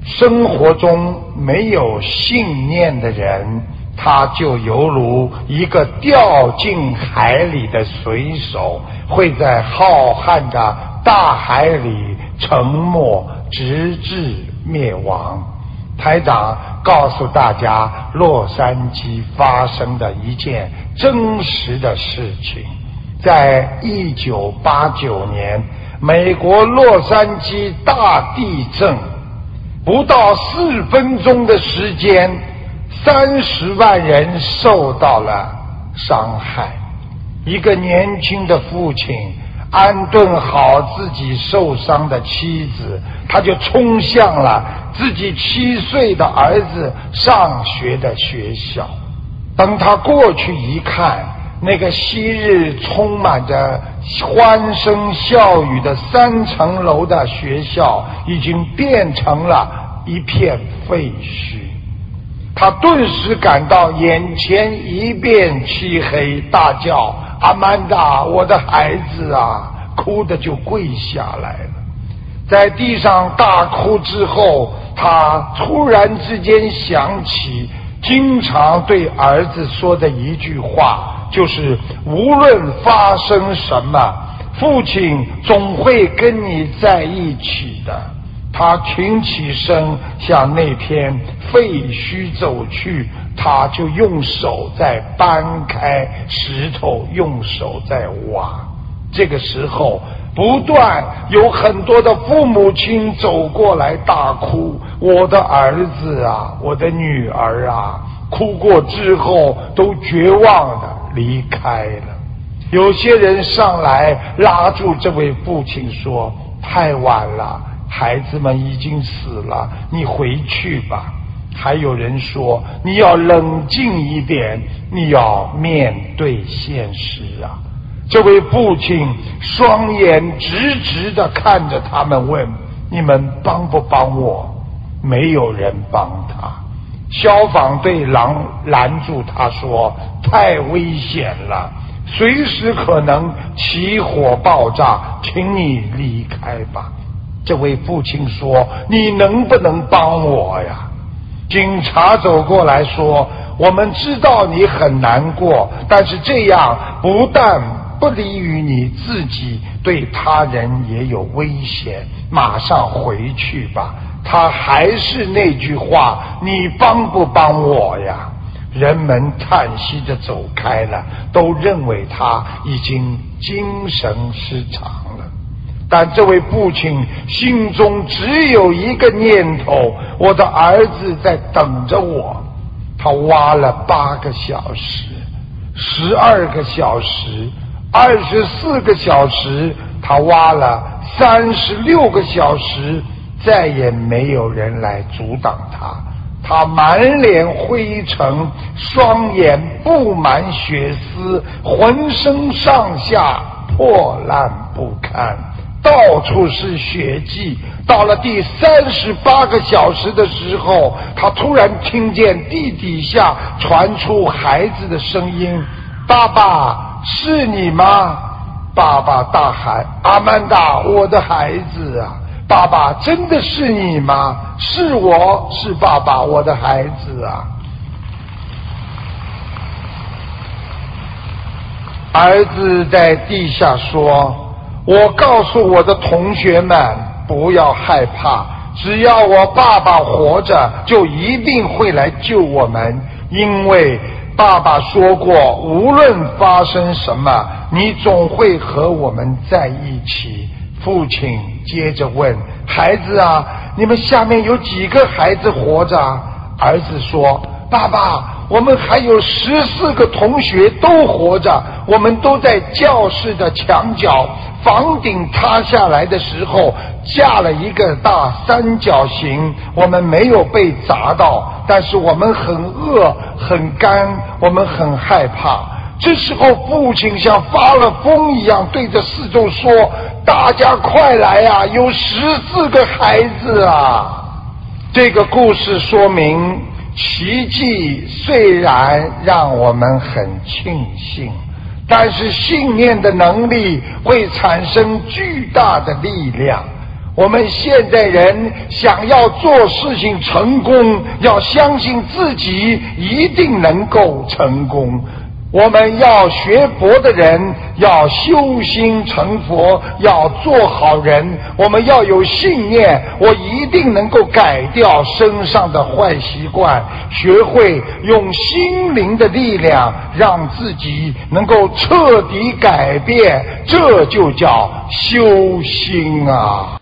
生活中没有信念的人，他就犹如一个掉进海里的水手，会在浩瀚的大海里沉没，直至灭亡。台长告诉大家洛杉矶发生的一件真实的事情。在1989年，美国洛杉矶大地震，不到4分钟的时间，30万人受到了伤害。一个年轻的父亲安顿好自己受伤的妻子，他就冲向了自己7岁的儿子上学的学校。等他过去一看，那个昔日充满着欢声笑语的3层楼的学校已经变成了一片废墟。他顿时感到眼前一片漆黑，大叫：阿曼达，我的孩子啊！哭得就跪下来了。在地上大哭之后，他突然之间想起经常对儿子说的一句话，就是无论发生什么，父亲总会跟你在一起的。他挺起身向那片废墟走去，他就用手在搬开石头，用手在挖。这个时候不断有很多的父母亲走过来大哭：我的儿子啊，我的女儿啊！哭过之后都绝望地离开了。有些人上来拉住这位父亲说：太晚了，孩子们已经死了，你回去吧。还有人说：你要冷静一点，你要面对现实啊。这位父亲双眼直直地看着他们问：你们帮不帮我？没有人帮他。消防队拦住他说：太危险了，随时可能起火爆炸，请你离开吧。这位父亲说：你能不能帮我呀？警察走过来说：我们知道你很难过，但是这样不但不利于你自己，对他人也有危险，马上回去吧。他还是那句话：你帮不帮我呀？人们叹息着走开了，都认为他已经精神失常了。但这位父亲心中只有一个念头：我的儿子在等着我。他挖了8个小时，12个小时，24个小时，他挖了36个小时，再也没有人来阻挡他。他满脸灰尘，双眼布满血丝，浑身上下破烂不堪，到处是血迹。到了第38个小时的时候，他突然听见地底下传出孩子的声音：爸爸，是你吗？爸爸大喊：阿曼达，我的孩子啊！爸爸，真的是你吗？是我，是爸爸，我的孩子啊！儿子在地下说：我告诉我的同学们，不要害怕，只要我爸爸活着，就一定会来救我们，因为爸爸说过，无论发生什么，你总会和我们在一起。父亲接着问：孩子啊，你们下面有几个孩子活着啊？儿子说：爸爸，我们还有14个同学都活着，我们都在教室的墙角。房顶塌下来的时候架了一个大3角形，我们没有被砸到，但是我们很饿很干，我们很害怕。这时候父亲像发了疯一样对着四周说：大家快来啊，有14个孩子啊！这个故事说明，奇迹虽然让我们很庆幸，但是信念的能力会产生巨大的力量。 我们现代人想要做事情成功，要相信自己一定能够成功。我们要学佛的人要修心成佛，要做好人，我们要有信念，我一定能够改掉身上的坏习惯，学会用心灵的力量让自己能够彻底改变，这就叫修心啊。